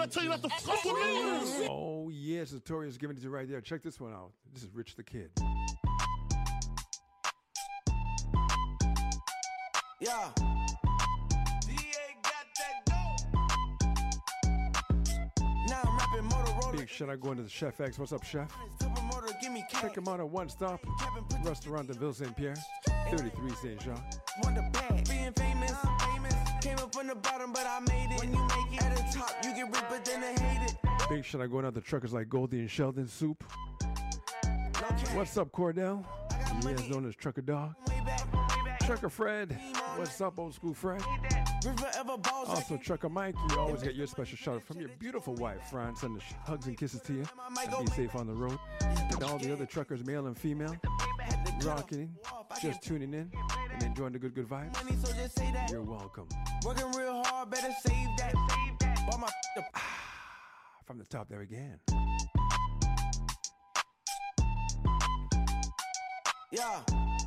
I tell you not to fuck with me? Oh, yes, Notorious giving it to you right there. Check this one out. This is Rich the Kid. Yeah. Now I'm rapping Motorola. Big shout out going to the Chef X. What's up, Chef? Check him out at One Stop Restaurant de Ville Saint Pierre, 33 Saint Jean. Wonder bad, being famous. Came up from the bottom, but I made it. When you make it at the top, you get ripped, but then they hate it. Big shout out going out to truckers like Goldie and Sheldon Soup. What's up, Cordell? He is known as Trucker Dog. Trucker Fred. What's up, old school Fred? Also, Trucker Mike. You always get your special shout out from your beautiful wife, Fran. Sending hugs and kisses to you. And be safe on the road. And all the other truckers, male and female, rocking, just tuning in and enjoying the good vibes. You're welcome. Working real hard, better save that. From the top there again. Yeah.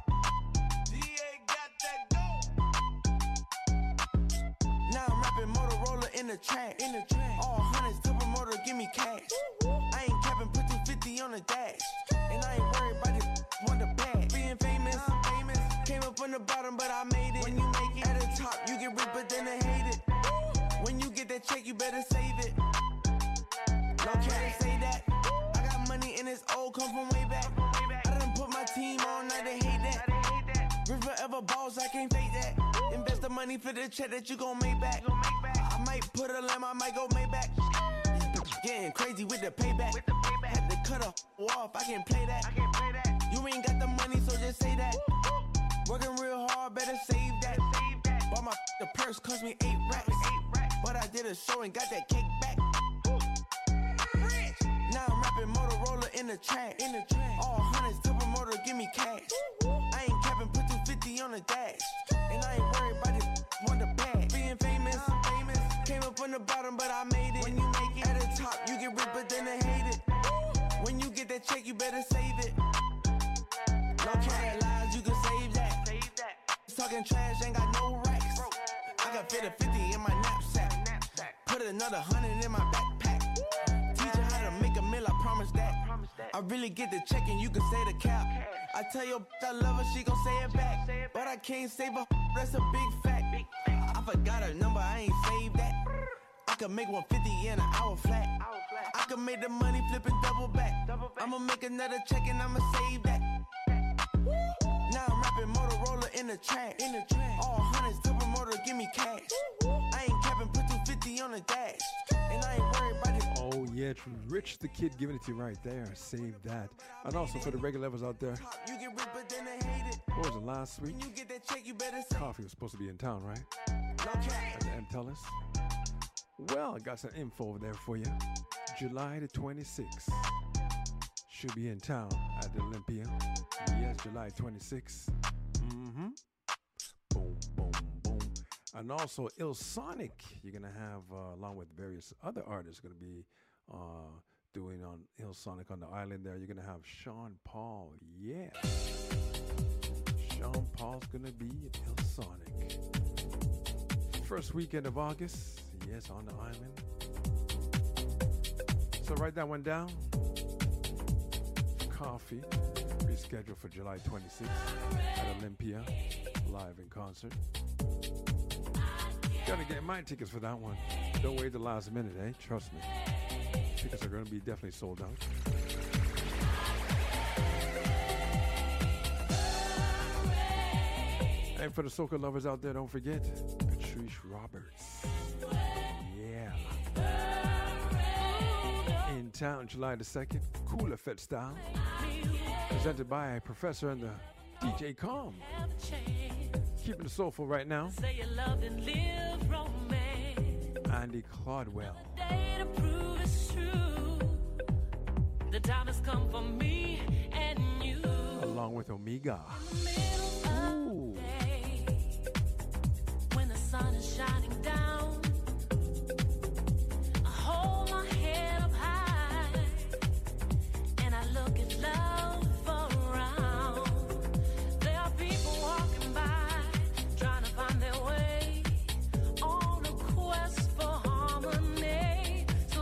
Now I'm rapping Motorola in the track. All hundreds to promoter, give me cash. I ain't capping, put 250 on the dash. And I ain't worried about it, want the bag. Being famous. Came up from the bottom, but I made it. When you make it at the top, you get ripped, but then they hate it. When you get that check, you better save it. No can't say that. I got money and it's old, come from way back. I done put my team on, now they hate that. Rich forever balls, I can't fake that. Invest the money for the check that you gon' make back. I might put a lamb, I might go Maybach. Getting crazy with the payback. Had to cut her off, I can't play that. You ain't got the money, so just say that. Working real hard, better save that. Bought my the purse, cost me 8 racks. But I did a show and got that kick back. Now I'm rapping Motorola in the track. All hundreds to promoter, give me cash. I ain't capping, put 250 on the dash. And I ain't worried about it, want the bag. Being famous. Came up from the bottom, but I made it. When you make it at the top, you get ripped, but then they hate it. When you get that check, you better save it. No cat lies, you can save that. Talking trash, ain't got no racks. I got fit a 50 in my knapsack. Put another 100 in my backpack. Teach you how to make a meal, I promise that. I really get the check and you can say the cap. I tell your I love her, she gon' say it back. But I can't save her, that's a big fact. I forgot her number, I ain't saved that. I could make 150 in an hour flat. I could make the money flipping double back. I'ma make another check and I'ma save that. Now I'm rapping Motorola in the track. All hundreds to promoter, give me cash. I ain't capping, put 250 on the dash. And I ain't worried about it. Oh, yeah, Rich the Kid giving it to you right there. Save that. And also for the regular levels out there. What was it, last week? Coffee was supposed to be in town, right? At the MTELUS. Well, I got some info over there for you. July the 26th. Should be in town at the Olympia. Yes, July 26th. Boom, boom, boom. And also Ilsonic, you're going to have, along with various other artists, going to be doing on Ilsonic on the island there. You're going to have Sean Paul. Yeah. Sean Paul's going to be at Ilsonic. First weekend of August. Yes, on the island. So write that one down. Coffee, rescheduled for July 26th at Olympia, live in concert. Gotta get my tickets for that one. Don't wait the last minute, eh? Trust me. Tickets are gonna be definitely sold out. And for the soca lovers out there, don't forget Patrice Roberts. Yeah. In town, July the 2nd, Cool Effect style. Presented by Professor and the DJ Calm. Keeping it soulful right now. Andy Claudwell. The time has come for me and you. Along with Omega. Ooh. When the sun is shining down, I hold my head up high and I look at love around. There are people walking by trying to find their way on a quest for harmony.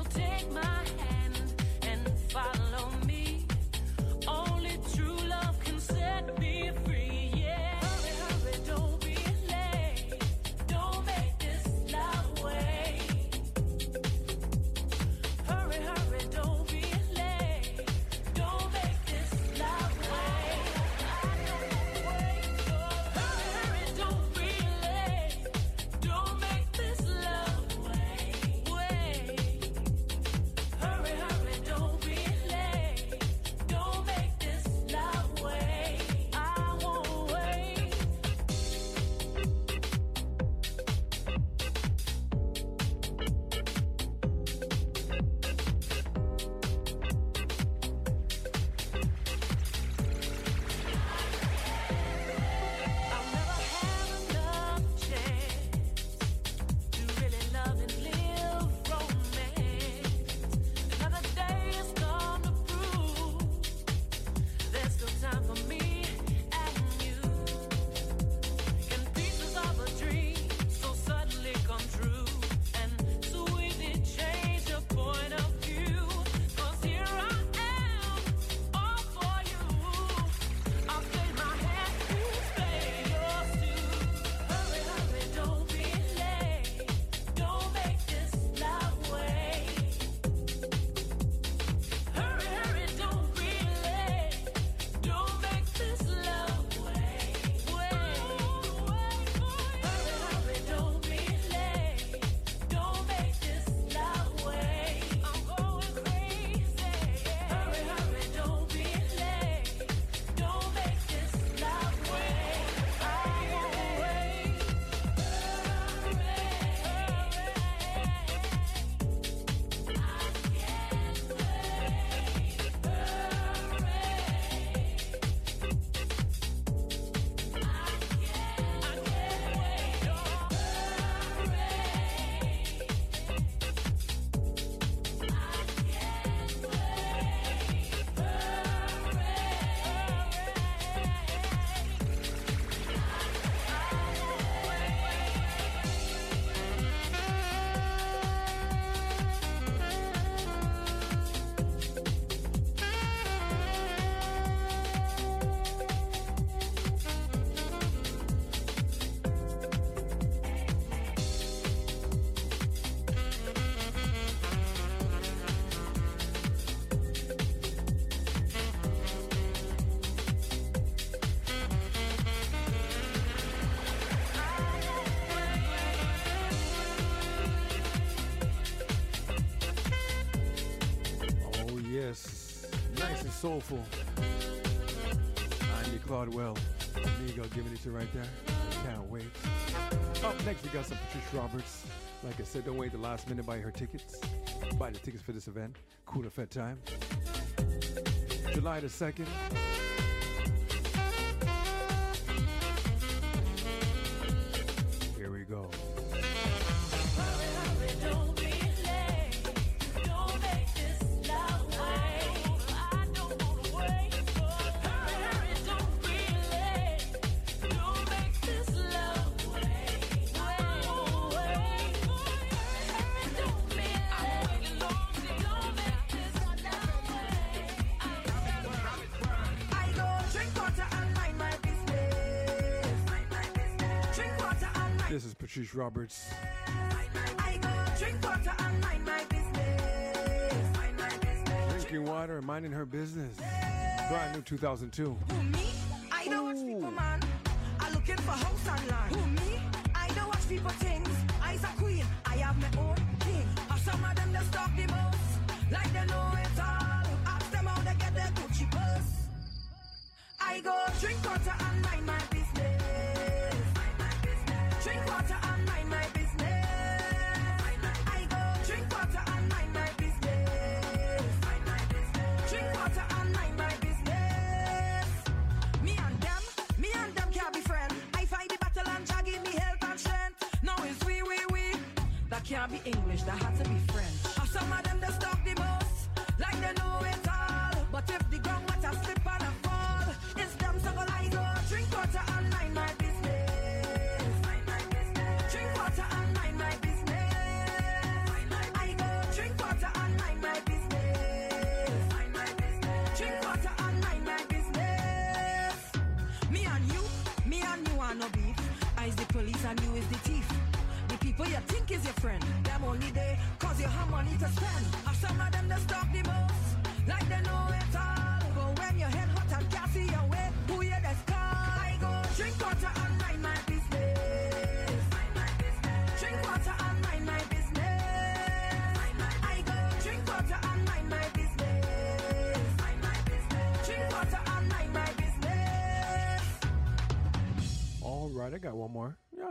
soulful. Andy Claudwell, Amigo giving it to you right there. Can't wait. Up next, we got some Patrice Roberts. Like I said, don't wait the last minute to buy her tickets. Buy the tickets for this event. Cool Effect time. July the 2nd. Here we go. This is Patrice Roberts. I go drink water and mind my business. Drinking water and minding her business. Brand new 2002. Who me? I don't watch people, man. I'm looking for house and land. Who me? I don't watch people things. I's a queen. I have my own king. How some of them that stalk the most, like they know it all. Ask them how they get their Gucci purse. I go drink water and mind my business. Drink water and mind my business. I go drink water and mind my business. Drink water and mind my business. Me and them can't be friends. I fight the battle and Jah give me health and strength. Now it's we. That can't be English, that had to be French. How some of them that stalk the most, like they know it all. But if the ground water slip and I fall, it's them so I go drink water and mind my business. Drink water and mind my business. I go drink water and mind my business. Drink water and mind my business. Me and you are no beef. I is the police and you is the thief. The people you think is your friend, them only there cause you have money to spend. Have some of them that stalk the most, like they know it all. But when your head hot and can't see your way, who you that's call? I go drink water and mind my business. Drink water and mind my business. I go drink water and mind my business. Drink water and mind my business. All right, I got one more. Yeah.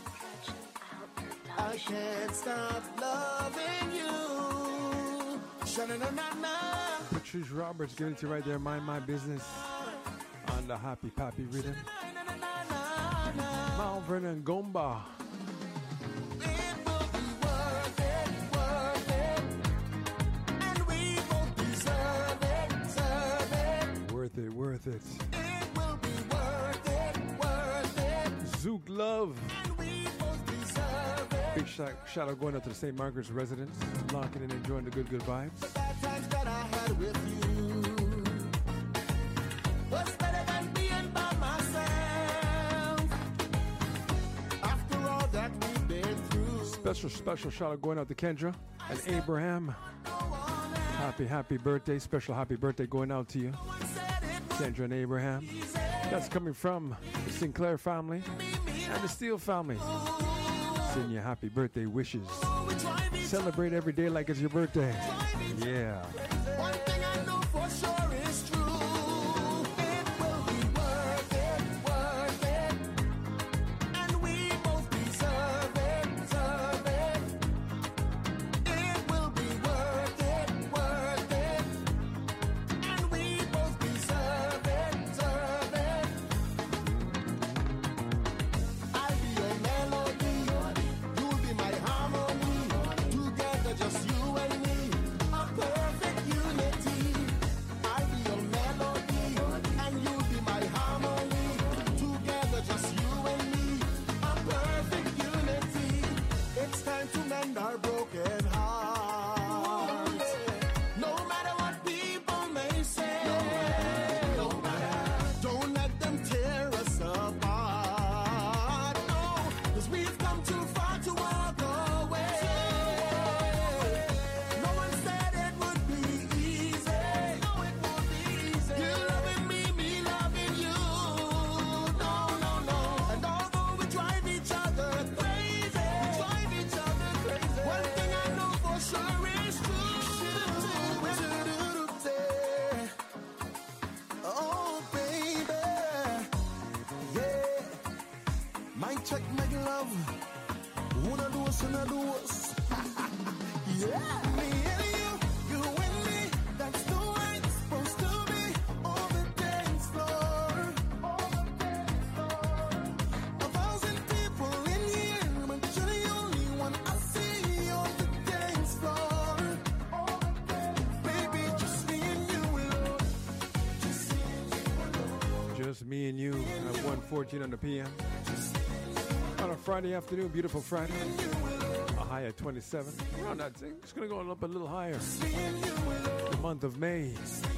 I can't stop loving you. Sha-na-na-na-na. Patrice Roberts giving it to you right there. Mind my business on the Happy Pappy rhythm. Mount Vernon Gomba. It will be worth it. And we both deserve it. Worth it. It will be worth it. Zook Love. And we both deserve it. Big shout out going out to the St. Margaret's residents. Locking in and enjoying the good vibes. The bad times that I had with you was better than being by myself. After all that we've been through. Special shout out going out to Kendra and Abraham. Happy birthday. Special happy birthday going out to you, Kendra and Abraham. That's coming from the Sinclair family and the Steele family. Send you happy birthday wishes. Celebrate every day like it's your birthday. Yeah. One thing I know for sure is true. It will be worth it. And we both deserve it. It will be worth it. And we both deserve it. I'll be your melody. You'll be my harmony. Together just you and me. A perfect union. check, make love. Una dos, una dos. Yeah, me and you and me. That's the way it's supposed to be. On the dance floor. A thousand people in here, but you're the only one I see on the dance floor. Baby, just me and you alone. Just me and you at 1:14 on the PM. On a Friday afternoon, beautiful Friday. A high at 27. Around that thing. It's going to go up a little higher. The month of May.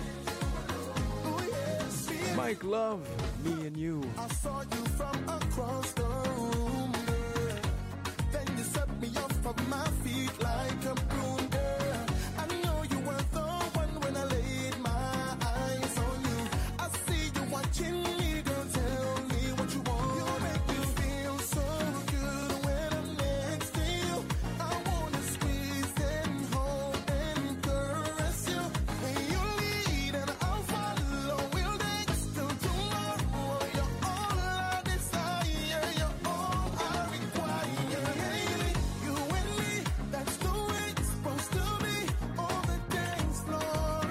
Mike Love, me and you. I saw you from across the room, girl. Then you set me off of my feet like a broom, girl. I know you were the one when I laid my eyes on you. I see you watching me, girl. Tell me what you want. You make me feel so good when I'm next to you. I wanna squeeze and hold and caress you. And you lead and I'll follow. We'll dance till tomorrow. You're all I desire. You're all I require. You and me, that's the way it's supposed to be. On the dance floor.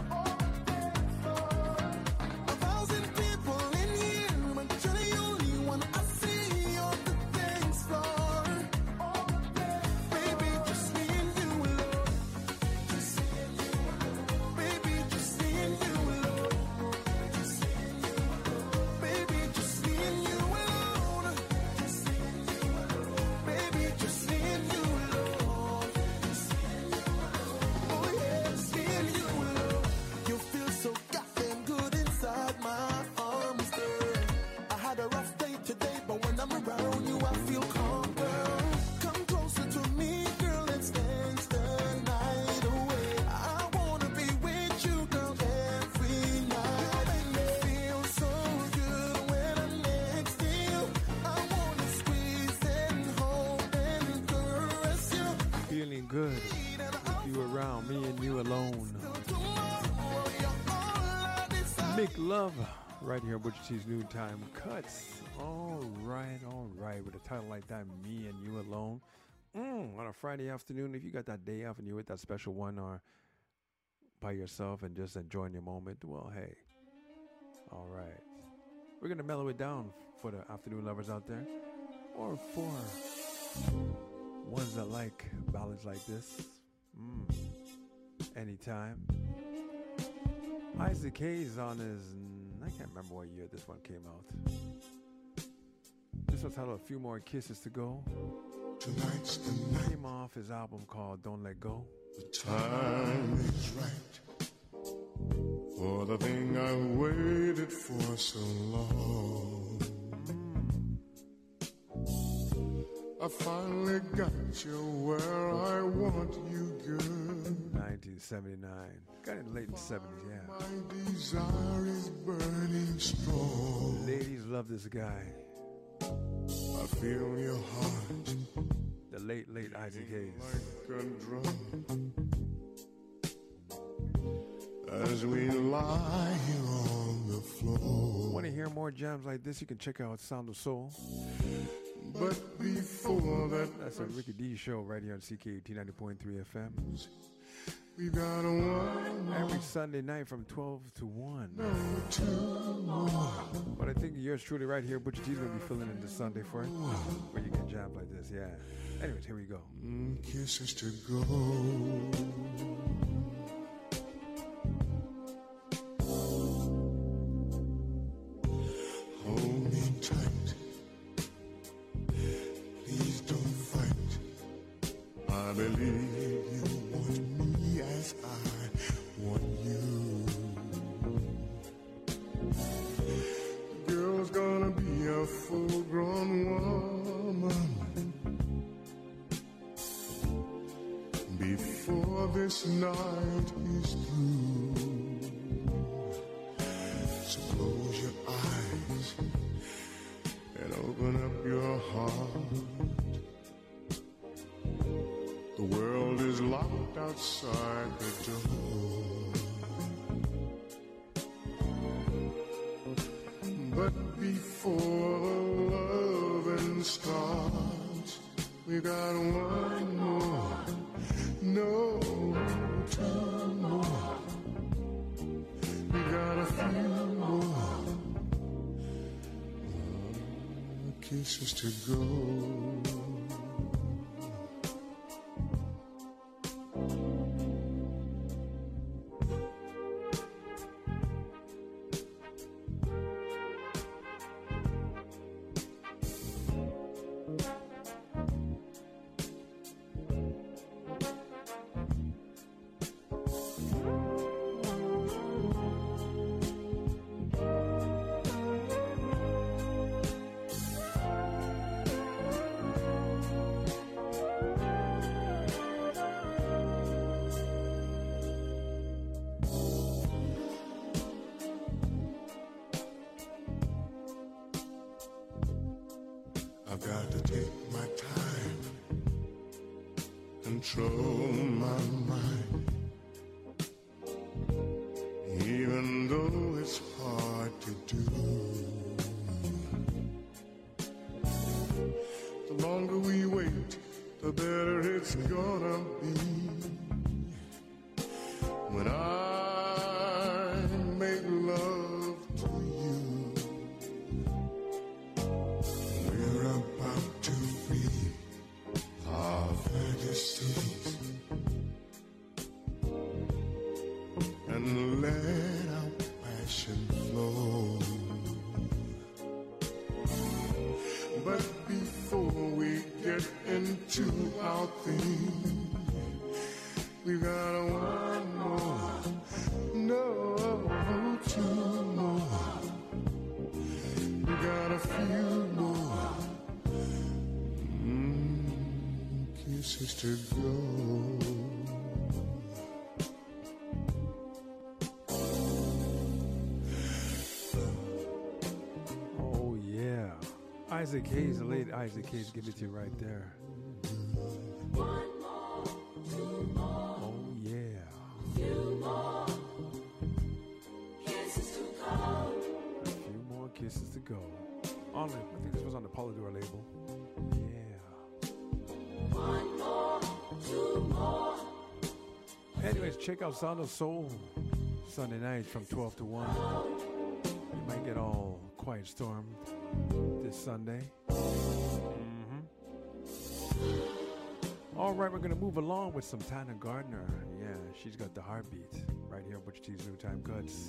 A thousand people in here, but you're the only one I see on the dance floor. Baby, just me and you alone. Baby, just me and you alone. Baby, just me and you alone. Baby, just me and you alone. Oh yeah, just me and you alone. You feel so goddamn good inside my arms, girl. I had a rough day today, but when I'm around you, I feel calm, girl. Come closer to me, girl, let's dance the night away. I wanna be with you, girl, every night. You make me feel so good when I'm next to you. I wanna squeeze and hold and caress you. Feeling good. With you around, me and you alone. Tomorrow, you're all I desire. Make love right here on Butcher T's Noontime Cuts. All right. With a title like that, me and you alone. On a Friday afternoon, if you got that day off and you're with that special one or by yourself and just enjoying your moment, well, hey. All right. We're going to mellow it down for the afternoon lovers out there. Or for ones that like ballads like this. Anytime. Isaac Hayes on his, I can't remember what year this one came out. This one's titled A Few More Kisses to Go. Tonight's the night. Came off his album called Don't Let Go. The time is right for the thing I waited for so long. I finally got you where I want you, girl. 1979. Got it late in the 70s, yeah. My desire is burning strong. Ladies love this guy. I feel your heart The late Isaac Hayes. like a drum as we lie here on the floor. Want to hear more jams like this? You can check out Sound of Soul. But before that, That's a Ricky D show right here on CKUT 90.3 FM. we got one more. Every Sunday night from 12 to 1. Two more. But I think yours truly right here, Butcher T's going to be filling in this Sunday for it. Where you get jams like this, yeah. Anyways, here we go. Kisses to go. Hold me tight. Please don't fight. I believe you want me as I want you. Girl's gonna be a full-grown woman before this night is through. So close your eyes and open up your heart. The world is locked outside the door. But before the loving starts, We got one more, no, two more. We got a few more kisses to go. I've got to take my time, control my mind, even though it's hard to do. The longer we wait, the better it's gonna be. When I make love to you, we're about to breathe our fantasies and let our passion flow. But before we get into our thing, we got one more, no, two more. We got a few more kisses to go. Oh, yeah. Isaac Hayes, the late Isaac Hayes, give it to you right there. Oh, yeah. A few more kisses to go. I think this was on the Polydor label. Yeah. Anyways, check out Sound of Soul Sunday nights from 12 to 1. You might get all Quiet Storm this Sunday. All right, we're going to move along with some Tana Gardner. Yeah, she's got the heartbeat right here on Butch T's New Time Cuts.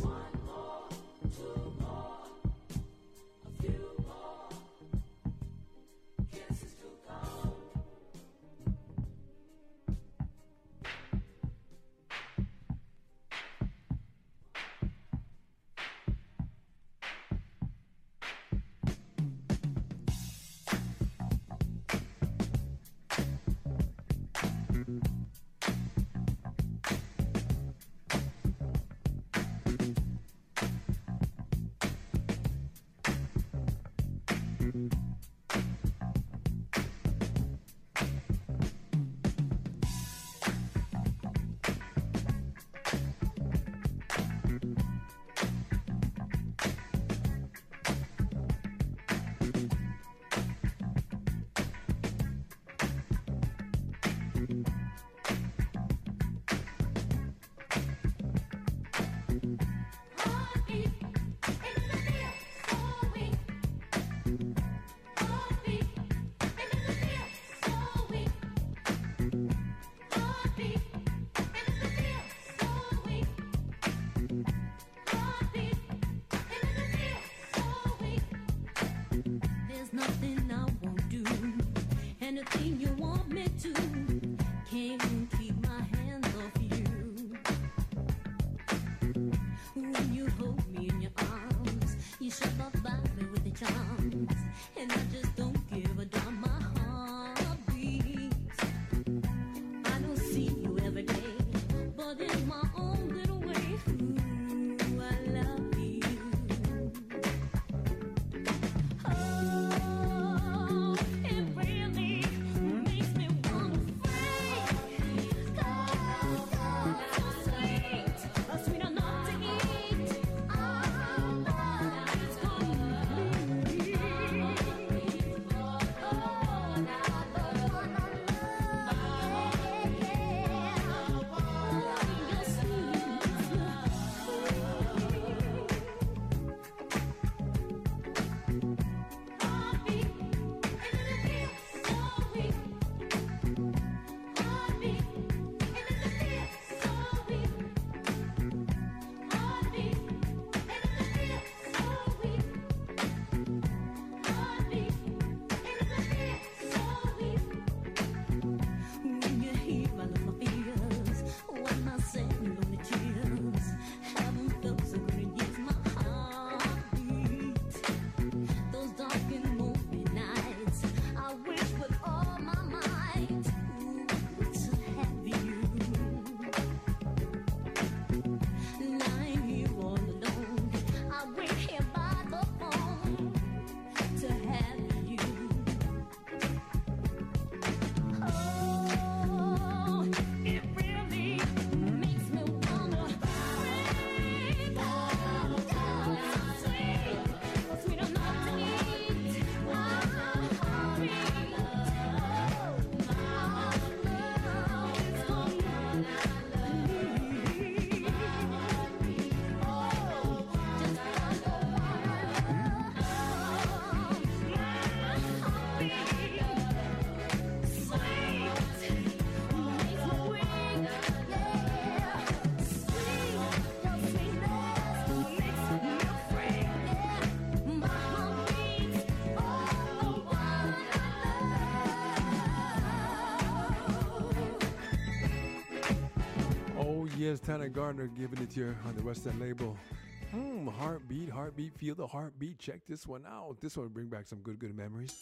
Oh yes, Tanner Gardner giving it to you on the West End label. Heartbeat, heartbeat, feel the heartbeat. Check this one out. This one will bring back some good memories.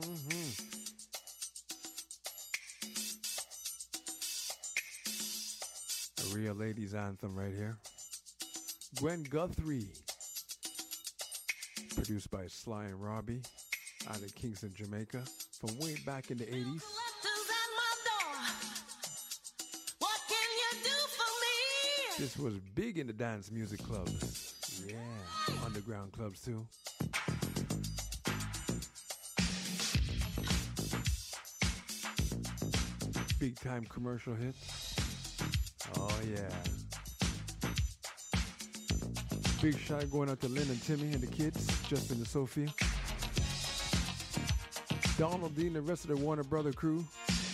A real ladies anthem right here. Gwen Guthrie. Produced by Sly and Robbie out of Kingston, Jamaica from way back in the 80s. This was big in the dance music clubs. Yeah, underground clubs too. Big time commercial hit. Oh yeah. Big shout going out to Lynn and Timmy and the kids, Justin and Sophie. Donald Dean and the rest of the Warner Brother crew.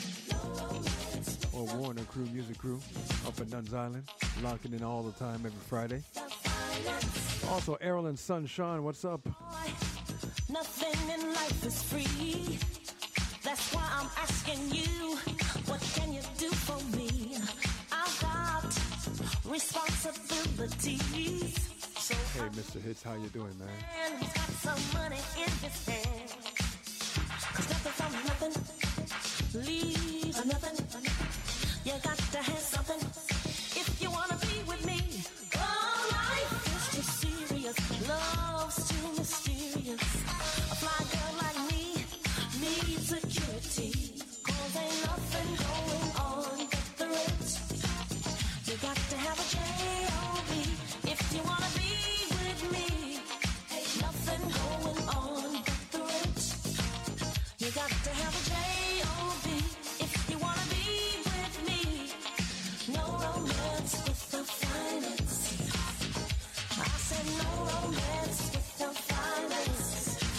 Or Warner crew, music crew, up at Nuns Island. Locking in all the time every Friday. Also, Errol and son Sean, what's up? Nothing in life is free. That's why I'm asking you, what can you do for me? I've got responsibilities. So hey, Mr. Hits, how you doing, man? And he's got some money in his hand. 'Cause nothing from nothing leaves nothing. You got to have something if you wanna be with me. Oh, life is too serious, love's too mysterious. A fly girl like me needs security. 'Cause ain't nothing going on but the rent. You got to have a J.O.B. if you wanna be with me. Ain't nothing going on but the rent. You got to have a J.O.B. if you wanna be with me. No romance without finance. I said no romance without finance.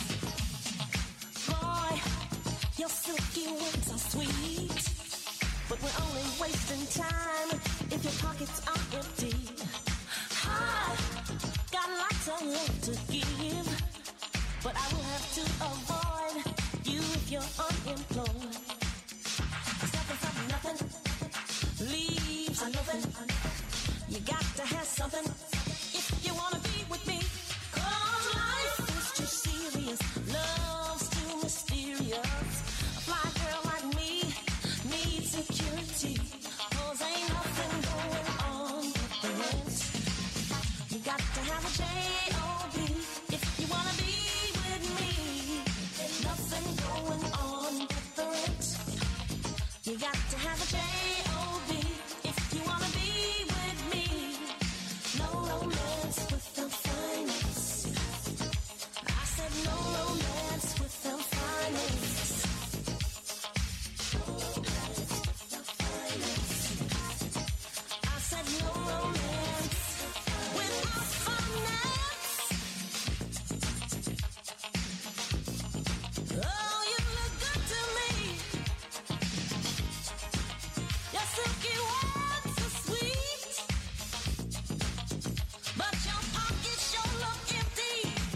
Boy, your silky words are sweet, but we're only wasting time if your pockets are empty. I got lots of love to give, but I will have to avoid you if you're unemployed. 'Cause nothing leaves nothing. You got to have something if you wanna be with me. 'Cause life is too serious, love's too mysterious. A fly girl like me needs security. 'Cause ain't nothing going on but the rent. You got to have a J.O.B. if you wanna be with me. Ain't nothing going on but the rent. You got to have a J.O.B. if you wanna be with me. No romance without finance. I said no romance without finance. No romance without finance. I said no romance without finance. Oh, you look good to me. Your silky words are sweet, but your pockets sure look empty.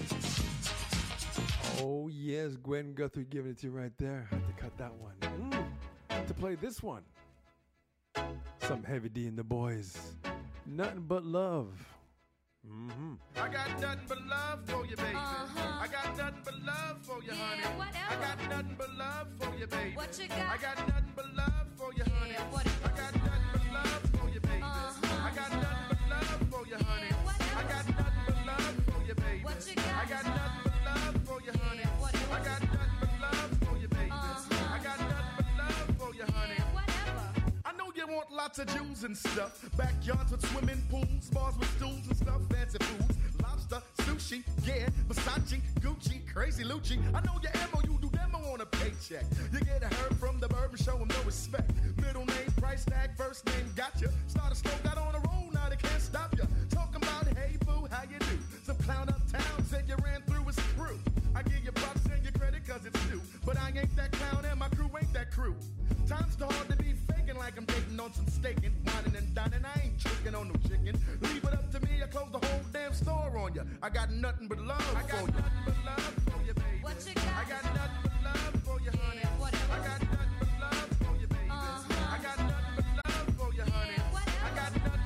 Oh yes, Gwen Guthrie giving it to you right there. Had to cut that one. To play this one. Some Heavy D and the Boys. Nothing but love. I got nothing but love for you, baby. I got nothing but love for you, honey. I got nothing but love for you, baby. What you got? I got nothing but love for you, honey. what I got nothing but love for you, baby. I got nothing but love for you, honey. I got nothing but love for you, baby. What you got? I got nothing but love for you, honey. I got nothing but love for you, baby. I got nothing but love for you, honey. I know you want lots of Jews and stuff. Backyards with swimming pools, bars with stools and stuff, fancy foods. Lobster, sushi, yeah, Versace, Gucci, crazy Lucci. I know your ammo, you do demo on a paycheck. You get a herb from the bird and show him no respect. Middle name, price tag, first name, gotcha. Start a slow, got on a roll, now they can't stop you. Talking about, hey boo, how you do? Some clown uptown said you ran through his crew. I give you props and your credit cause it's due. But I ain't that clown and my crew ain't that crew. Time's too hard to be faking like I'm dating on some staking. Whining and dining, I ain't tricking on no chicken. Leave it up to me, I close the whole damn store on you. I got nothing but love for you. I got nothing but love for you, baby. What you got? I got nothing but love for you, honey. I got nothing but love for you, baby. I got nothing but love for you, honey. I got nothing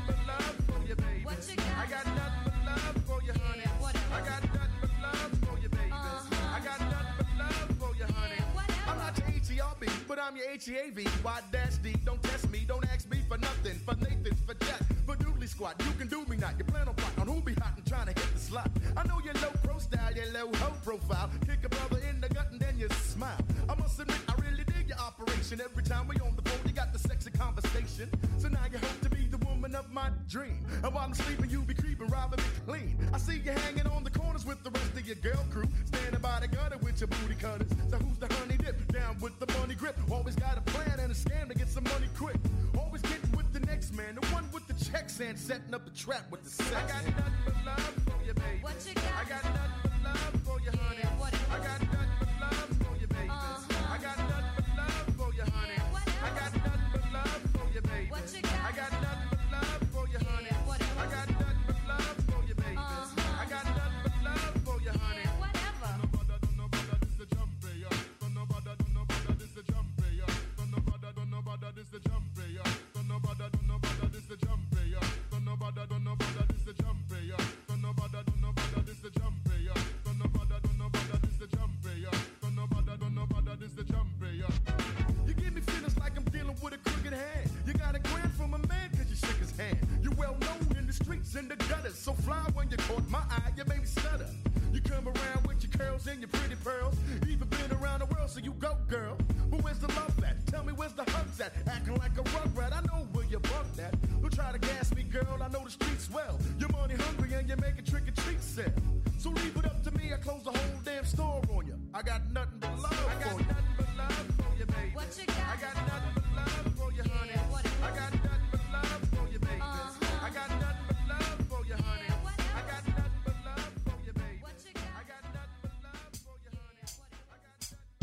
H-E-A-V, Y-D. Don't test me, don't ask me for nothing. For Nathan's, for Jack, for Doodly Squad. You can do me not. You plan on plotting on who be hot and trying to hit the slot. I know you're low pro style, you're low ho profile. Kick a brother in the gut and then you smile. I must admit, I really dig your operation. Every time we on the phone, you got the sexy conversation. So now you hope to be the woman of my dream. And while I'm sleeping, you be creeping, robbing me clean. I see you hanging on the corners with the rest of your girl crew. Standing by the gutter with your booty cutters. So who's the honey dip? Down with the money grip. Always got a plan and a scam to get some money quick. Always getting with the next man, the one with the checks and setting up the trap with the sex. I got nothing but love for you, baby. What you got? I got nothing but love for you, honey. Yeah, whatever. I got nothing but love for you, baby. I got nothing but love for you, honey. Yeah, whatever. I got nothing but love for you, baby. What you got? I got nothing but love for you, honey. Yeah, whatever. I got nothing but love for you, baby. I got nothing but love for you, honey. Yeah, whatever. Don't nobody, this the jumpy, Don't nobody, this the jumpy, Don't nobody, this the jumpy, Don't nobody, this the jumpy, Don't nobody, this the jumpy, Don't nobody, this the jumpy, Don't nobody, this the jumpy, Don't nobody, this the jumpy. You give me feelings like I'm dealing with a crooked hand. You got a grand from a man cause you shook his hand. You well known in the streets and the gutters. So fly when you caught my eye, you made me stutter. You come around with your curls and your pretty pearls. Even been around the world, so you go, girl. But where's the love at? Tell me where's the hugs at? Acting like a rugrat, I know where you bugged at. Don't try to gas me, girl, I know the streets well. You're money hungry and you make a trick or treat sell. So leave it up to me, I close the whole damn store on you. I got nothing but love for you. I got nothing but love for you, baby. What you got? I got nothing but love for you, honey. Yeah, whatever. I got nothing but love for you, baby. I got nothing but love for you, honey. Yeah, whatever. I got nothing but love for you, baby. What you got? I got nothing but love for you, honey. I got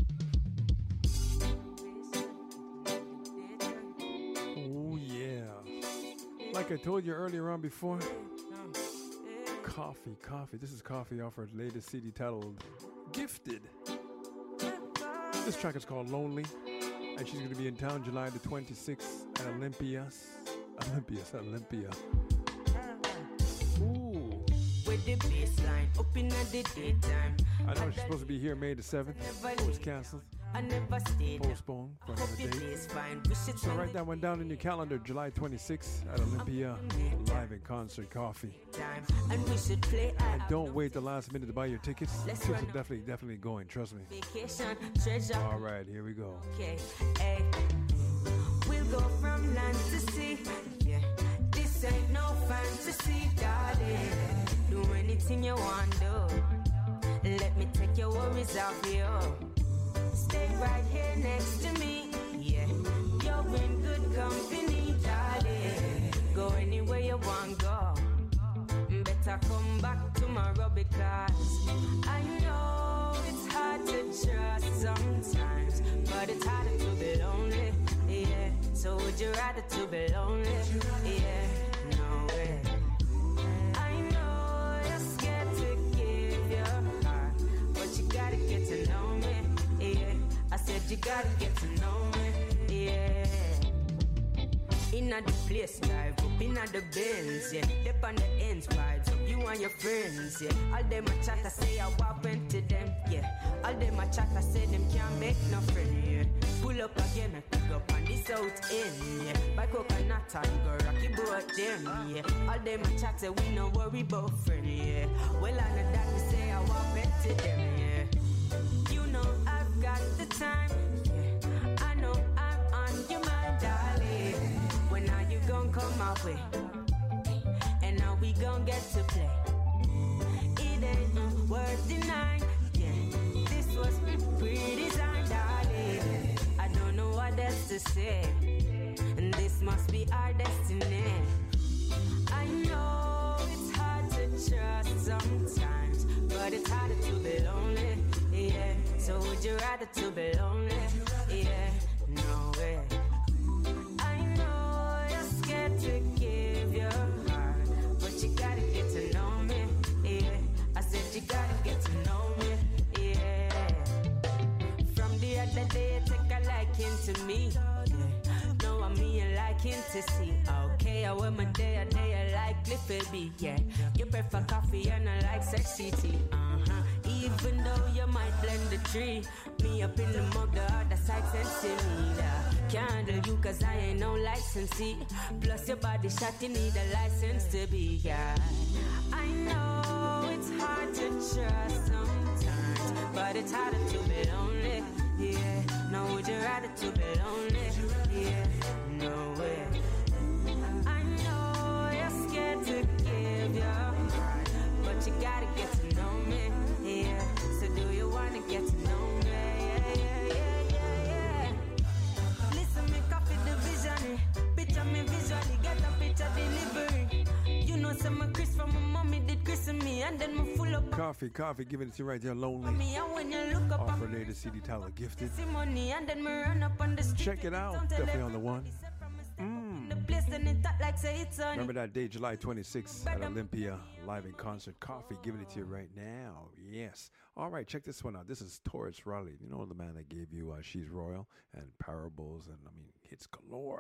Oh, yeah. Like I told you earlier on before, Coffee. This is Coffee off her latest CD titled Gifted. This track is called Lonely, and she's going to be in town July the 26th at Olympia. Ooh. With the baseline up in the daytime. I know she's supposed to be here May the 7th. It was canceled. I never stayed. Postponed for another date. So write that one down in your calendar, July 26th at Olympia, live in concert Coffee. And we should play. And don't wait the last minute to buy your tickets. Tickets are definitely going, trust me. Vacation, treasure. All right, here we go. Okay, hey. We'll go from land to sea. Yeah, this ain't no fantasy, darling. Do anything you want, do. Let me take your worries off you. Stay right here next to me. Yeah, you're in good company, darling. Go anywhere you want, go. Better come back tomorrow because I know it's hard to trust sometimes, but it's harder to be lonely. Yeah, so would you rather to be lonely? Yeah, no way. I know you're scared to give your heart, but you gotta get to know me. Yeah, I said you gotta get to know me. Yeah. Inna the place, drive up inna the Benz, yeah. Dip on the ends, vibes up you and your friends, yeah. All them a chat, I say I went to them, yeah. All them a chat, I say them can't make no friend, yeah. Pull up again, I pick up on the south end, yeah. By coconut and go rocky boat them, yeah. All them a chat, say we no worry about friend, yeah. Well, I know that we say I went to them, yeah. You know I've got the time, yeah. I know I'm on your mind, darling. When are you gon' come my way? And now we gon' get to play. It ain't worth denying. Yeah, this was pre-designed, darling. I don't know what else to say. And this must be our destiny. I know it's hard to trust sometimes, but it's harder to be lonely. Yeah, so would you rather to be lonely? Yeah, no way. To give your heart, but you gotta get to know me. Yeah, I said you gotta get to know me. Yeah, from the other day, take a liking to me. Yeah, know what me a liking to see. Okay, I wear my day, I like like Cliffy B, yeah. You prefer coffee and I like sexy tea, Even though you might blend the tree, me up in the mug, the other side sense to me. Can't handle you cause I ain't no licensee. Plus your body shot, you need a license to be, yeah. I know it's hard to trust sometimes, but it's harder to be lonely, yeah. Now would you rather to be lonely, yeah. No way. I know you're scared to give your heart, but you gotta get to know me, yeah. So do you wanna get to know me, yeah. Listen, me coffee the vision, picture me visually, get a picture delivery. You know some Chris from my mommy did christen me, and then me full up Coffee, giving it to you right there, Lonely. me, and when you look up Off Renee, the CD Tyler Gifted. see money, and then me run up on the street. Check it out, definitely on the one. The place and it talk like say it's on. Remember that day, July 26th at Olympia, live in concert. Coffee, giving it to you right now. Yes. All right, check this one out. This is Taurus Riley. You know the man that gave you She's Royal and Parables and, hits galore.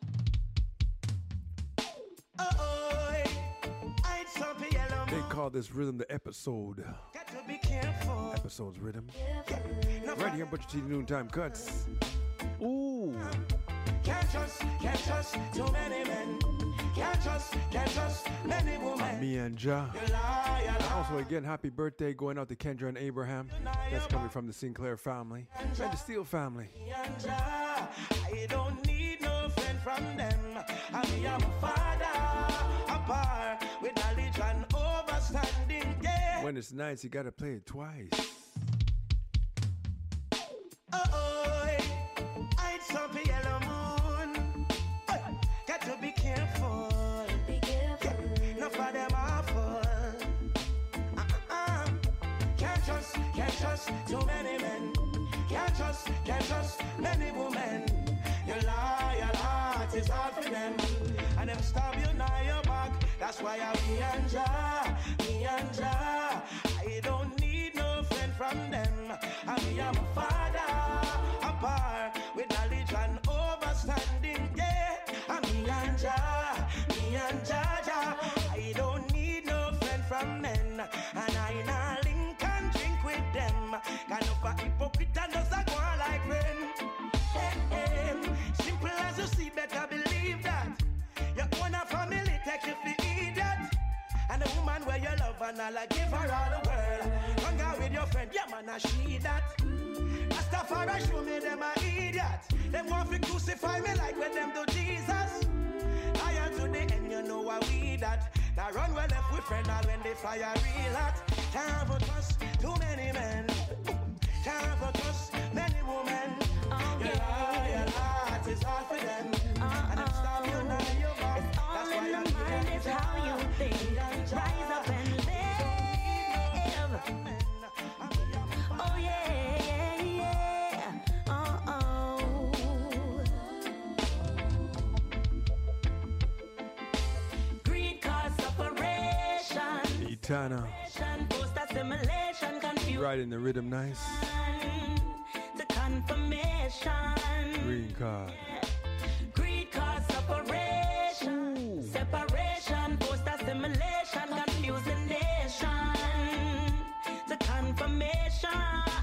They call this rhythm the episode. Episode's rhythm. Right here, Butcher T Noontime Cuts. Ooh. Can't trust too many men. Can't trust many women. Me and Ja. And also again, happy birthday going out to Kendra and Abraham. That's coming from the Sinclair family and the Steele family. I don't need no friend from them. I am a father apart with knowledge and overstanding. Yeah. When it's nice, you gotta play it twice. I'd stop a yellow moon. Got to be careful. No for them awful. Can't trust too many men. Can't trust many women. Your loyal heart is hard for them, and them stab you now your back. That's why me and Ja. I don't need no friend from them. I am a father apart with knowledge and overstanding. Yeah, me and Ja. I don't need no friend from men, and I not link and drink with them. Kind of a hypocrite and does a go like friend. Simple as you see, better believe that. Your own family take you for idiot. And the woman where you love and all I give her all the world. Hang out with your friend, yeah man, I she that. Rastafari show me them a idiot. Them want to crucify me like when them do Jesus. I am to the end, you know what we that. Now run well left with friend all when they fire real hot. Can't for trust too many men. Can't for trust many women. Your loyal heart is all for them. And I'm stop you now, you back. It's all in the mind, it's how you think. Rise up and live. Oh yeah. Greed cause separation. Etana. Post assimilation, confusion. Right in the rhythm, nice. The confirmation. Green card. Greed cause separation. Separation, post assimilation, confuse the nation. The confirmation.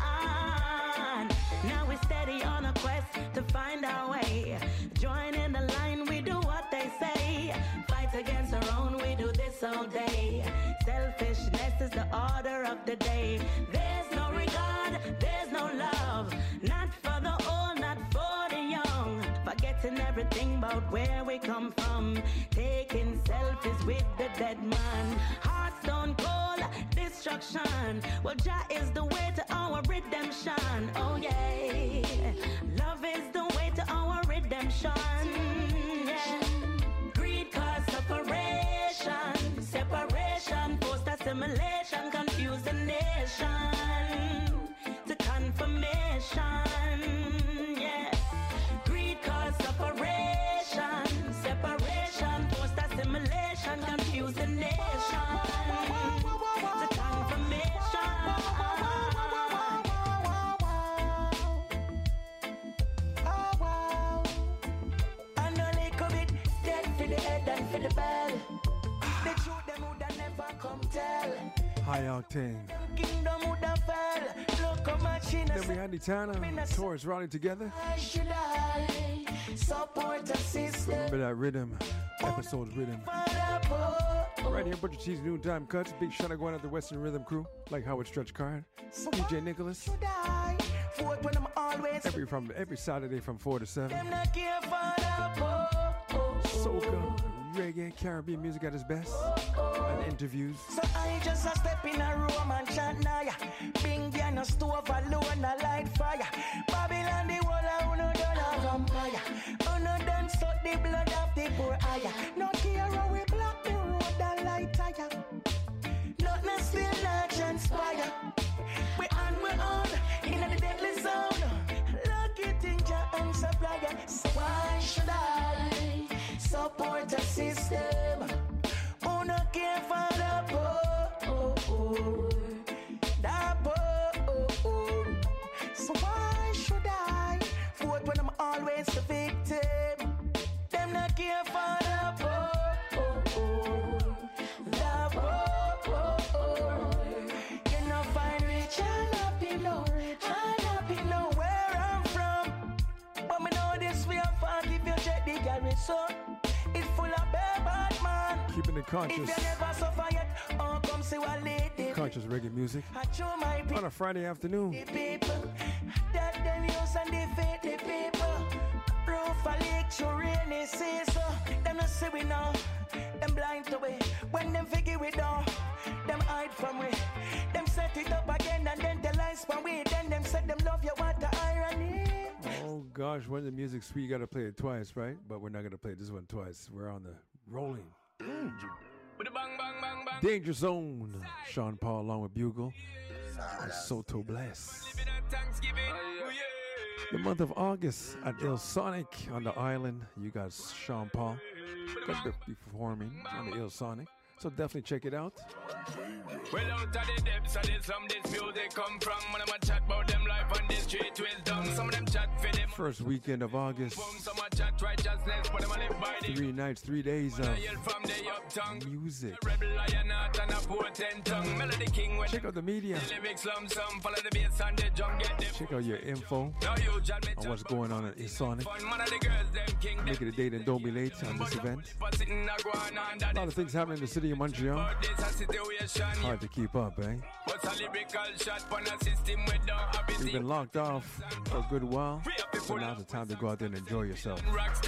Now we're steady on a quest to find our way. Join in the line, we do what they say. Fight against our own, we do this all day. Selfishness is the order of the day. There's no regard, there's no love. Not for the old, not for the young. Forgetting everything about where we come from. Taking selfies with the dead man. Hearts stone cold, destruction. Well, Jah is the way to our redemption. Oh yeah, love is the way to our redemption. Yeah. Greed cause separation. Separation, post assimilation, confuse the nation. The confirmation. Yeah. Greed cause separation. Separation, post assimilation, confuse the nation. The confirmation. And only COVID dead for the head and for the bell. High Octane. Then we had Nitana, Taurus Rally together. Remember that rhythm, episode rhythm. Right here, Butcher Cheese Noontime Cuts. Big shout out going out the Western Rhythm crew, like Howard Stretch Card, DJ Nicholas. Every Saturday from 4 to 7. Soca, reggae, Caribbean music at its best, and interviews. So I just a step in a room and chant naya. Bing behind a stove alone a light fire. Babylon the wall a uno done a vampire. Uno done suck the blood of the poor aya. No care how we block the road and light tire. Nothing still not transpire. We on in the deadly zone. Lucky thing ja and supplier. So why should I support the system? Who no care for the poor, the poor. So why should I vote when I'm always the victim? Them no care for the poor, the poor. You no find rich and happy, no rich and happy, no where I'm from. But me know this way of fun if you check the garrison. It's full of bad man. Keeping it conscious. If you never suffer yet, oh, come see what lady. Conscious reggae music. I show my people. On a Friday afternoon. The people that them use and defeat the people. Roof a leak through rainy season. Them not see we now. Them blind to we. When them figure we down, them hide from we. Them set it up again and then the lies from we. Then them said them love you, what the irony. Oh gosh, when the music's sweet, you gotta play it twice, right? But we're not gonna play this one twice. We're on the rolling. Danger Zone. Sean Paul along with Bugle. Soto Bless. The month of August at Il Sonic on the island. You got Sean Paul gonna be performing on the Il Sonic. So definitely check it out. Well, out of the depths of this slum, this music come from. When I'm a chat about them life on the street wisdom. Some of them chat for them. First weekend of August. Some of chat righteousness, but them a live by the 3 nights, 3 days of music. Rebel lion out and a potent tongue. Melody king when check out the media. The lyrics lump sum, follow the bass and the drum, get them. Check out your info on what's going on at Isonic. Make it a date and don't be late on this event. A lot of things happening in the city of Montreal. Hard to keep up, eh? You've been locked off for a good while, so now's the time to go out there and enjoy yourself.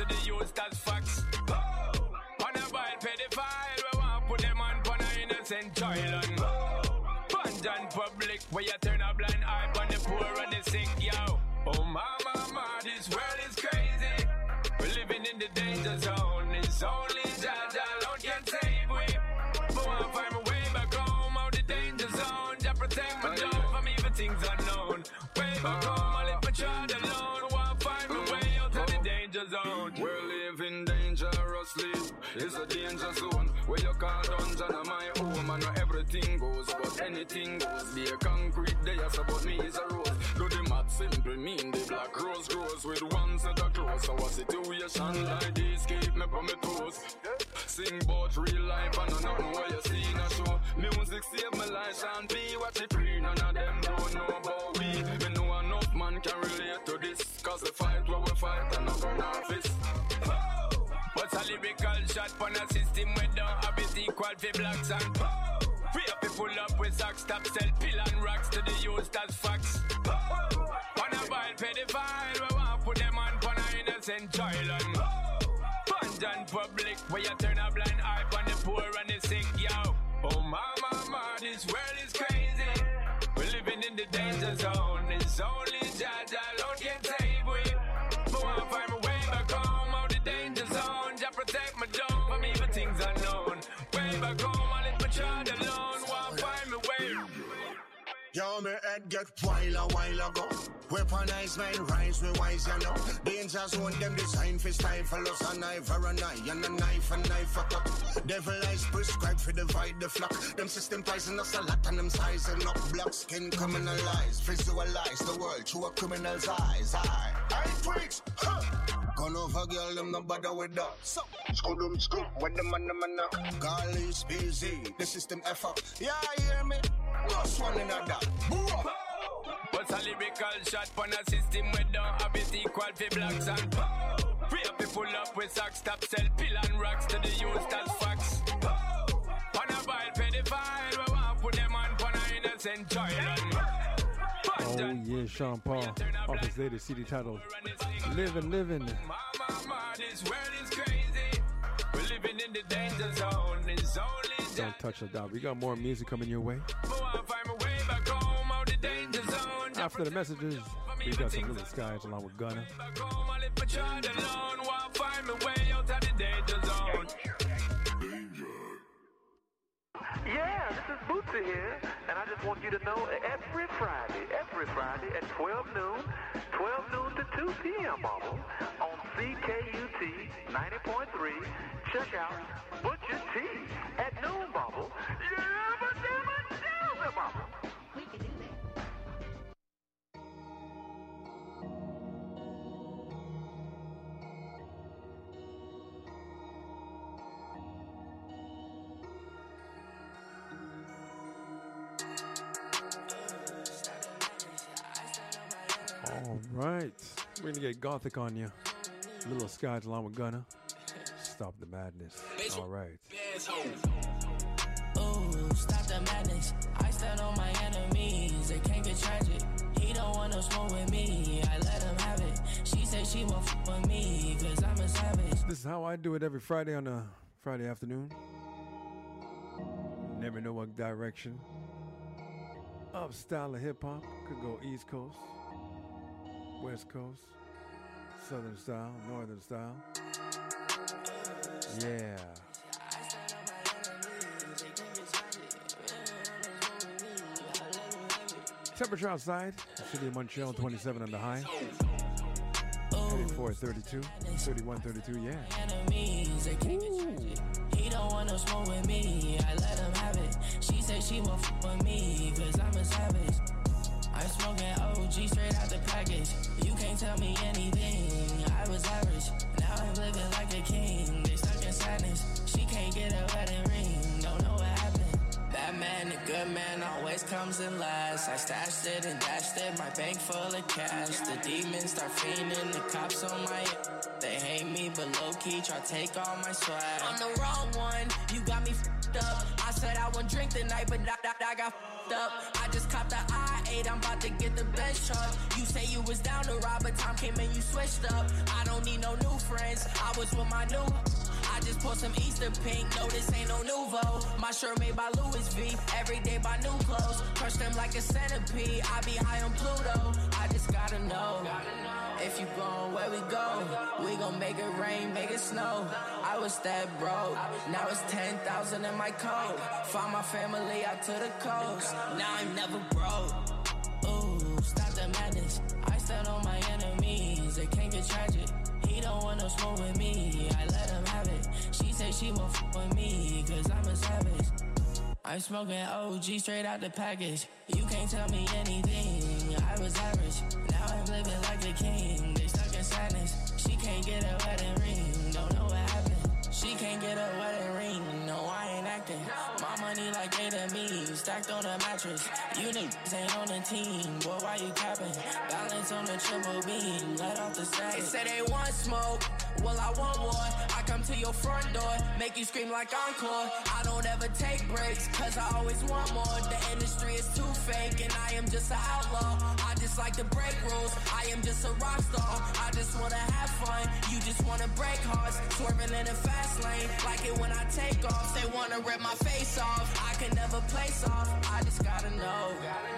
Public where you turn a blind eye on the poor and the sick, yo. Oh mama, this world is crazy. We're living in the danger zone. It's only Jah alone can save we. But I find my way back home out the danger zone. Jah protect my love from evil things unknown. Way back home, I live my child alone. I want to find my way out of the danger zone. We're living dangerously. It's a danger zone where you call dungeon of my home and everything goes, but anything goes. Be a concrete there, so but me is a rose. Do the math simple, mean the black rose grows with one set of clothes. So a situation like this keep me from my toes. Sing about real life and nothing where you see in a show. Music save my life and be what it free. None of them don't know about we. Me know enough man can relate to this. Cause the fight where we fight and not gonna office. What's a lyrical shot on a system where don't have it equal for blacks and free up people up with socks, stop sell pill and rocks to the youth as facts. On a vile pedophile, we want put them on a innocent child and punch and public where you turn a blind eye on the poor and the sick, yo. Oh mama, this world is crazy. We're living in the danger zone. It's only Jah alone can save we. But I find my way back home out the danger zone. Jah protect my dome from evil things unknown. Way back home, I let my child alone. Want find my way. Yo, me head get wild a while ago. Weaponized men rise with wise, you know. Danger zone, them design for stifle us. A knife or a knife, and a knife a cut. Devil eyes prescribed for divide the flock. Them system pricing us a lot and them sizing up. Black skin criminalized, visualize the world through a criminal's eyes. I freaks, gone over girl, them no bother with that. So, screw, when the man, Garlish, busy, the system F up. Yeah, hear me? No one in that. What's a lyrical shot on a system we don't have it equal for blacks and free up people up with socks, stop sell pill and rocks to the youth as facts. On a vile pedophile, we want put them on an innocent child. Oh yeah, Sean Paul, off his latest CD titled Livin'. Mama, this world is crazy. We're living in the danger zone. It's only don't touch the dot. We got more music coming your way. After the messages, we got some Little Skies along with Gunna. Yeah, this is Bootsy here, and I just want you to know every Friday at 12 noon to 2 p.m. on CKUT 90.3, check out Butcher T at noon, Bubble. Yeah, but damn it, Bubble. We can do that. All right, we're gonna get gothic on you. Little Skies along with Gunna. Stop the madness. All right. Ooh, stop the madness. I stand on my enemies. It can't get tragic. He don't want no smoke with me. I let him have it. She said she won't f with me because I'm a savage. This is how I do it every Friday on a Friday afternoon. Never know what direction of style of hip hop. Could go East Coast, West Coast, Southern style, Northern style. Yeah. Temperature outside, the city of Montreal, 27 on the high. 84, 32, 31, 32, yeah. Ooh. He don't want no smoke with me. I let him have it. She said she won't f with me because I'm a savage. I'm smoking OG straight out the package. You can't tell me anything. I was average. Now I'm living like a king. They stuck in sadness. She can't get a wedding ring. Don't know what happened. Bad man, the good man always comes in last. I stashed it and dashed it. My bank full of cash. The demons start fiending. The cops on my. They hate me, but low-key try to take all my swag. I'm the wrong one. You got me f***ed up. I said I wouldn't drink tonight, but I got f***ed up. I just copped the I-8. I'm about to get the bench truck. You say you was down to ride, but time came and you switched up. I don't need no new friends. I was with my new. I just put some Easter pink. No, this ain't no Nouveau. My shirt made by Louis V. Every day by new clothes. Crush them like a centipede. I be high on Pluto. I just gotta know. If you going where we go, we gon' make it rain, make it snow. I was that broke. Now it's 10,000 in my coat. Found my family out to the coast. Now I'm never broke. Ooh, stop the madness. I stand on my enemies. It can't get tragic. He don't want no smoke with me. I let him have it. She said she won't f with me because I'm a savage. I'm smoking OG straight out the package. You can't tell me anything. I was average. Now I'm living like a king. They stuck in sadness. She can't get a wedding ring. Don't know what happened. She can't get a wedding ring. No, I ain't acting. My money like A to me. Stacked on a mattress. You niggas ain't on the team. Boy, why you capping? Balance on the triple beam. Let off the stack. They say they want smoke. Well, I want one. I come to your front door. Make you scream like encore. I don't ever take breaks. Cause I always want more. The industry is too fake. And I am just an outlaw. I just like to break rules. I am just a rock star. I just wanna have fun. You just wanna break hearts. Swerving in a fast lane. Like it when I take off. They wanna rip my face off. I can never play soft. I just gotta know.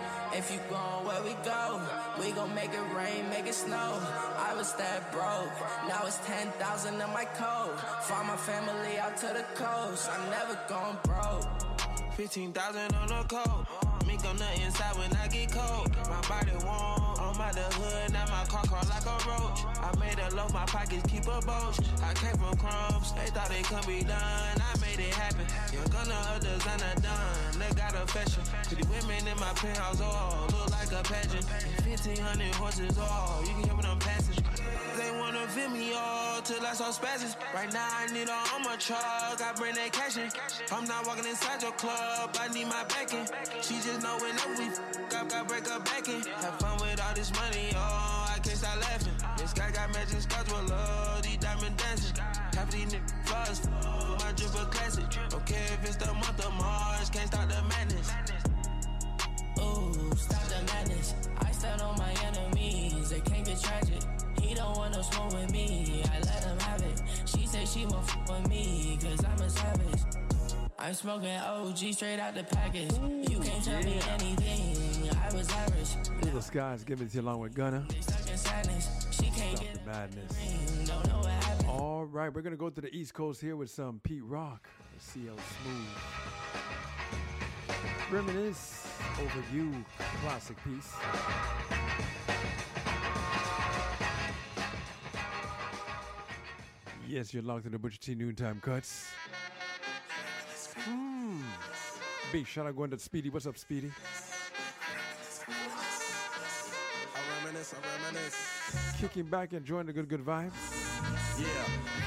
If you going where we go, we gon' make it rain, make it snow. I was that broke. Now it's 10,000 in my coat. Found my family out to the coast. I never gone broke. 15,000 on the coat. Mink on the inside when I get cold. My body warm, I'm out the hood, now my car crawl like a roach. I made a loaf, my pockets keep a bulge. I came from crumbs, they thought it could be done. I made it happen. happen. Young gunner, a designer done. They got a fashion. Pretty women in my penthouse, oh, look like a pageant. 1,500 horses, oh, you can hear what I'm passing. They wanna fit me all till I saw spasms. Right now I need a armor truck, I bring that cash in. I'm not walking inside your club, I need my backing. She just know whenever we up, I break her back in. Have fun with all this money, oh, I can't stop laughing. This guy got magic scars with love, these diamond dancing. Half of these niggas fuzz, my drip a classic. Don't care if it's the month of March, can't stop the madness. Ooh, stop the madness. I stand on my enemies, they can't get tragic. He don't wanna smoke with me, I let him have it. She say she won't f with me, cause I'm a savage. I'm smoking OG straight out the package. You can't tell me anything, I was average. Little Skies giving it to you along with Gunna. She can't Stop get the madness. don't know what happened. All right, we're gonna go to the East Coast here with some Pete Rock, CL Smooth. Reminisce over you, classic piece. Yes, you're locked in the Butcher T Noontime Cuts. Big shout out going to Speedy. What's up, Speedy? I reminisce. Kicking back, enjoying the good vibes. Yeah.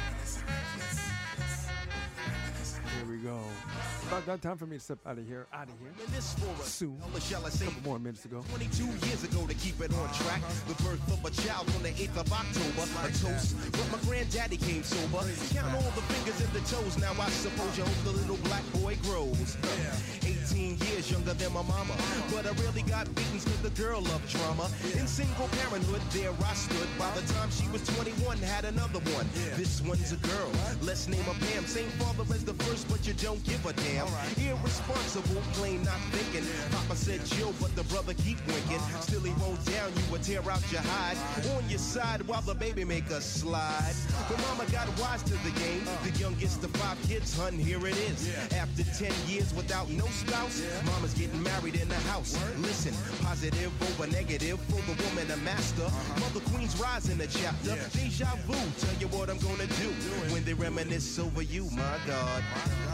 Here we go. About that time for me to step out of here. Soon. A couple more minutes to go. 22 years ago to keep it on track. The birth of a child on the 8th of October. A toast, but my granddaddy came sober. Count all the fingers and the toes. Now I suppose you hope the little black boy grows. 18 years younger than my mama. But I really got beaten cause the girl loved drama. In single parenthood, there I stood. By the time she was 21, had another one. This one's a girl. Let's name her Pam. Same father as the first, but you don't give a damn. Irresponsible, plain not thinking. Papa said chill, but the brother keep winking. Still he won't down you or tear out your hide. On your side while the baby make a slide. But mama got wise to the game. The youngest of 5 kids, hun, here it is. After 10 years without no spouse, mama's getting married in the house. Listen, positive over negative for the woman a master. Mother Queen's rise in the chapter. Deja vu, tell you what I'm gonna do when they reminisce over you, my God.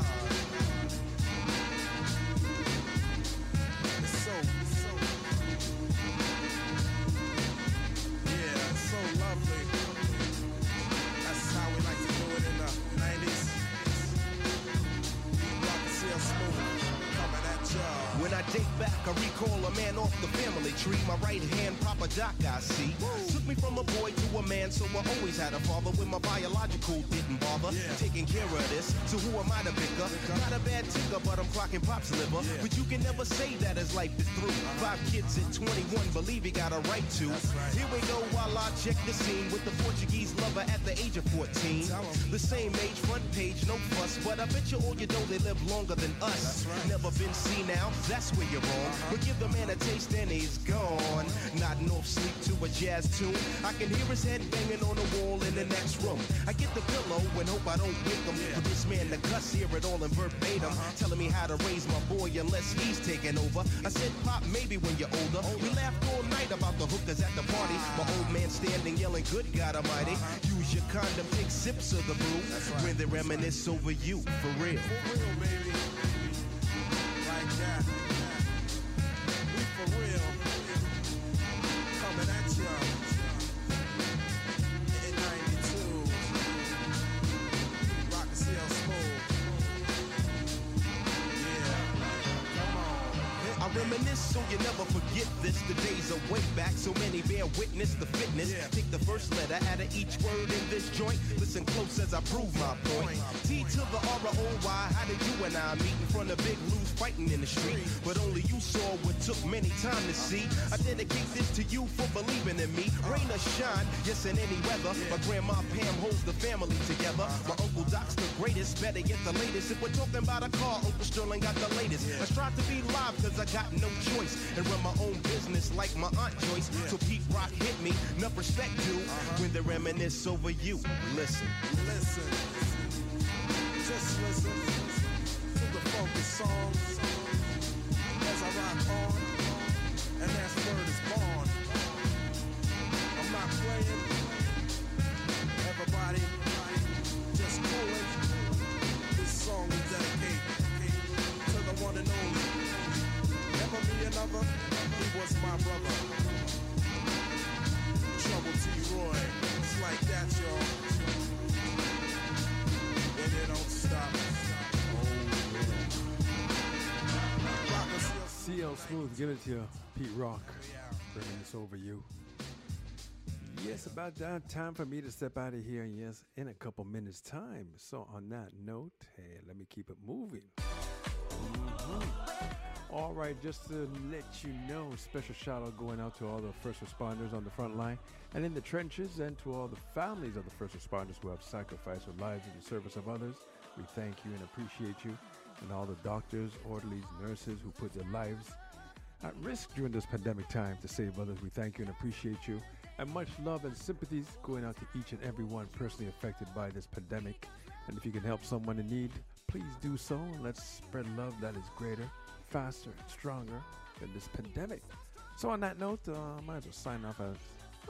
When I date back, I recall a man off the family tree. My right hand, Papa Doc, I see. Took me from a boy to a man, so I always had a father. When my biological didn't bother taking care of this. So who am I to pick up? Not a bad ticker, but I'm clocking Pop's liver. But you can never say that his life is through. 5 kids at 21, believe he got a right to. Here we go while I check the scene with the Portuguese lover at the age of 14. The same age, front page, no fuss. But I bet you all you know they live longer than us. Never been seen now, that's where you're wrong. But give the man a taste and he's gone. Nodding off sleep to a jazz tune. I can hear his head banging on the wall in the next room. I get the pillow and hope I don't wake him. For this man to cuss, hear it all in verbatim. Telling me how to raise my boy unless he's taking over. I said, Pop, maybe when you're older. We laughed all night about the hookers at the party. My old man standing yelling, good God Almighty. Use your condom, take sips of the brew. When they reminisce over you, for real. For real, baby. Like that. We for real. Coming at you. In 92. Rock and CL Smooth. Yeah. Come on. I reminisce so you never forget this. The days are way back, so many bear witness the fitness. Take the first letter out of each word in this joint. Listen close as I prove my point. T to the R-O-Y, how did you and I meet in front of Big Lou's fighting in the street? But only you saw what took many time to see. I dedicate this to you for believing in me. Rain or shine, yes in any weather. My grandma Pam holds the family together. My Uncle Doc's the greatest, better get the latest. If we're talking about a car, Uncle Sterling got the latest. I strive to be live cause I got no choice. And run my own business like my Aunt Joyce. So Pete Rock hit me, enough respect due. When they reminisce over you, listen. Listen. Just listen to the focus songs as I rock on, and that's word is born. I'm not playing. Everybody, just cool it. This song is dedicated brother, he was my brother. Trouble T. Roy, it's like that, y'all. And it don't stop. CL Smooth, give it to you. Pete Rock, bringing this over you. Yes, about that time for me to step out of here. Yes, in a couple minutes' time. So on that note, hey, let me keep it moving. All right, just to let you know, special shout out going out to all the first responders on the front line and in the trenches, and to all the families of the first responders who have sacrificed their lives in the service of others. We thank you and appreciate you, and all the doctors, orderlies, nurses who put their lives at risk during this pandemic time to save others. We thank you and appreciate you, and much love and sympathies going out to each and every one personally affected by this pandemic. And if you can help someone in need, please do so. Let's spread love that is greater, faster, and stronger than this pandemic. So on that note, I might as well sign off as,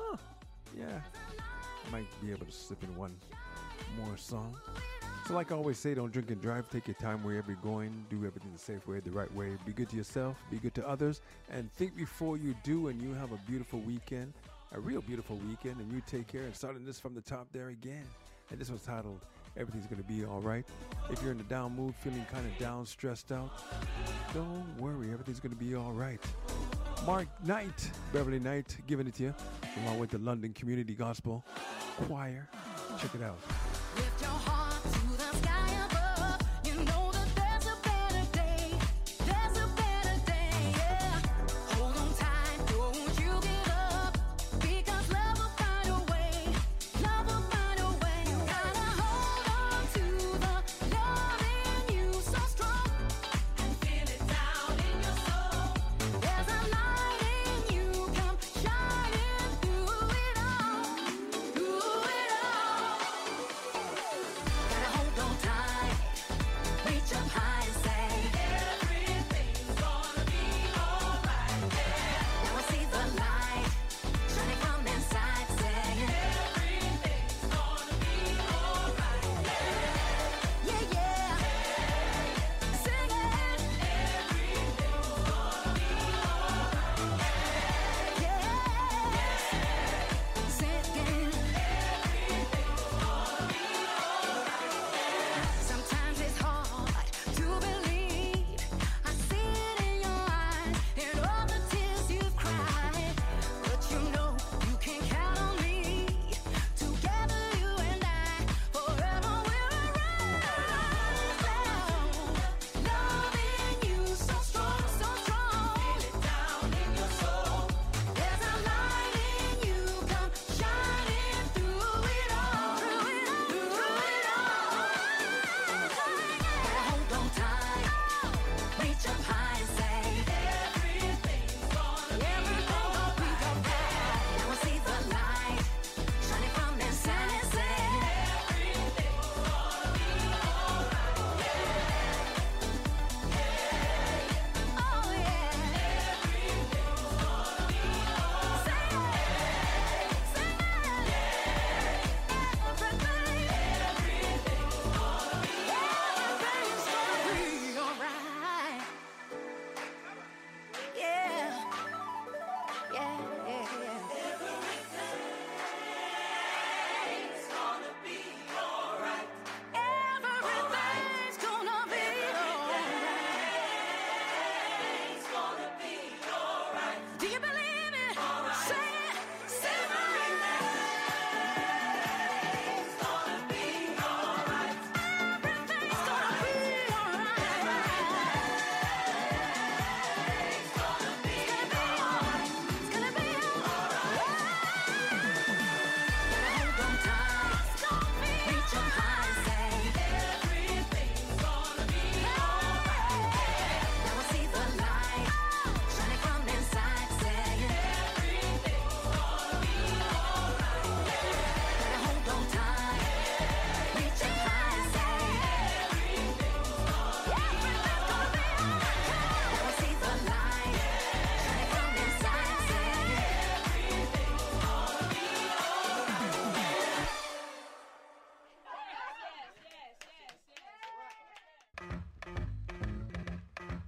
I might be able to slip in one more song. So like I always say, don't drink and drive. Take your time wherever you're going. Do everything the safe way, the right way. Be good to yourself, be good to others, and think before you do, and you have a beautiful weekend, a real beautiful weekend, and you take care. And starting this from the top there again. And this was titled, Everything's Gonna Be All Right. If you're in a down mood, feeling kind of down, stressed out, don't worry, everything's gonna be all right. Mark Knight, Beverly Knight, giving it to you, along with the London Community Gospel Choir. Check it out. Lift your heart to the sky above. You know that there's a better day. There's a better day, yeah. Hold on tight, don't you give up. Because love will find a way. Love will find a way. You gotta hold on to the love in you so strong. And feel it down in your soul. There's a light in you, come shining through it all. Through it all.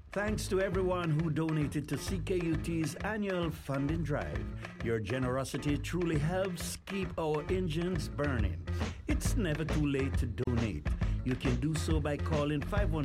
Thanks to everyone who donated to CKUT's annual funding drive. Your generosity truly helps keep our engines burning. It's never too late to donate. You can do so by calling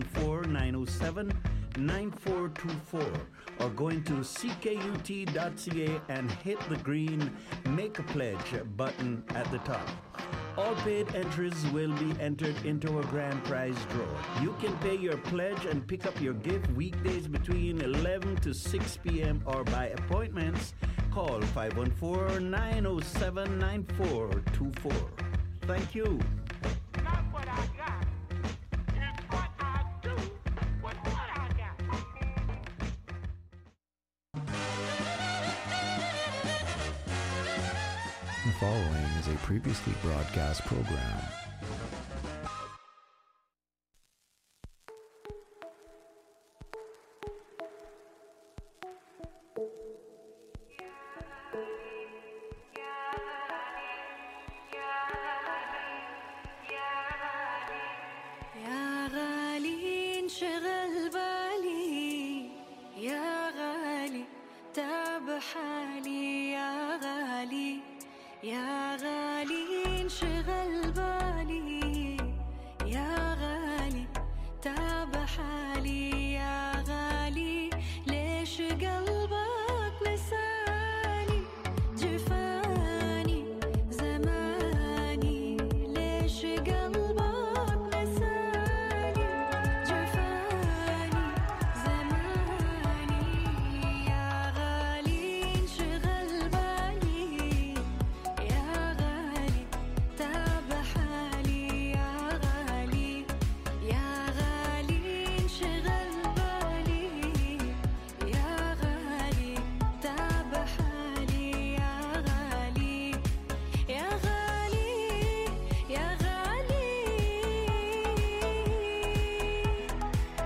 514-907-9424 or going to ckut.ca and hit the green Make a Pledge button at the top. All paid entries will be entered into a grand prize draw. You can pay your pledge and pick up your gift weekdays between 11 to 6 p.m. or by appointments. Call 514-907-9424. Thank you. Not what I got. It's what I do with what I got. The following is a previously broadcast program. يا غالي انشغل بالي يا غالي تاب حالي يا غالي يا غالي انشغل بالي يا غالي تاب حالي